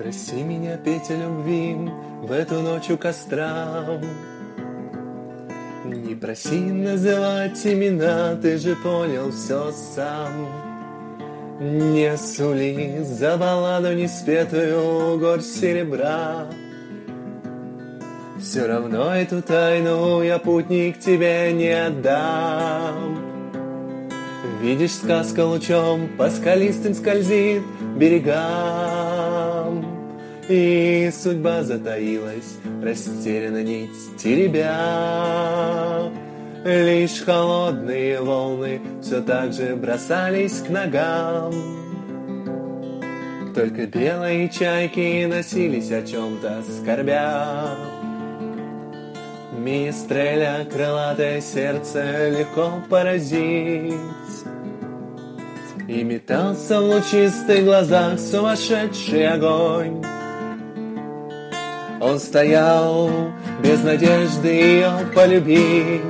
проси меня петь о любви в эту ночь у костра. Не проси называть имена, ты же понял все сам. Не сули за балладу неспетую горсть серебра. Все равно эту тайну я, путник, тебе не отдам. Видишь, сказка лучом по скалистым скользит берегам, и судьба затаилась, растеряна нить теребя. Лишь холодные волны все так же бросались к ногам. Только белые чайки носились о чем-то скорбя. Министреля крылатое сердце легко поразить, и метался в лучистых глазах сумасшедший огонь. Он стоял без надежды ее полюбить.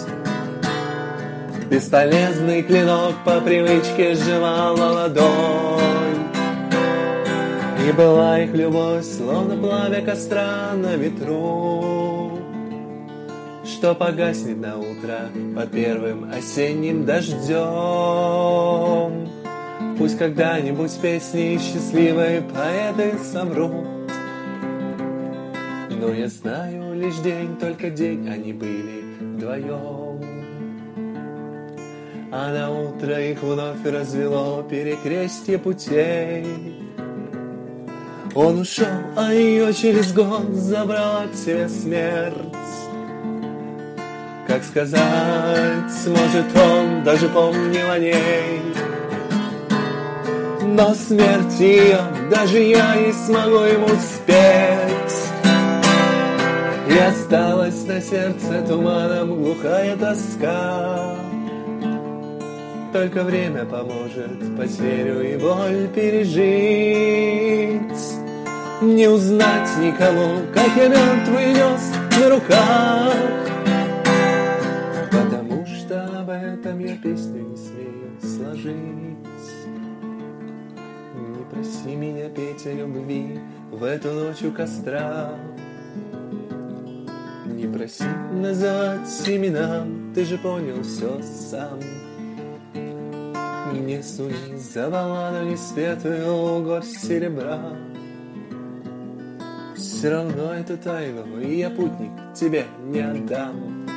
Бесполезный клинок по привычке сжимала ладонь. И была их любовь, словно пламя костра на ветру, что погаснет на утро под первым осенним дождем. Пусть когда-нибудь песни счастливой поэты соврут, но я знаю лишь день, только день они были вдвоем. А на утро их вновь развело перекрестье путей. Он ушел, а ее через год забрала к себе смерть. Как сказать, может, он даже помнил о ней, но смерть ее даже я не смогу ему спеть. И осталась на сердце туманом глухая тоска. Только время поможет потерю и боль пережить. Не узнать никому, как я мертвый нес на руках, потому что об этом я песню не смею сложить. Не проси меня петь о любви в эту ночь у костра. Не проси называть имена, ты же понял все сам. Не суди за балладу неспетую горсть серебра. Все равно эту тайну я, путник, тебе не отдам.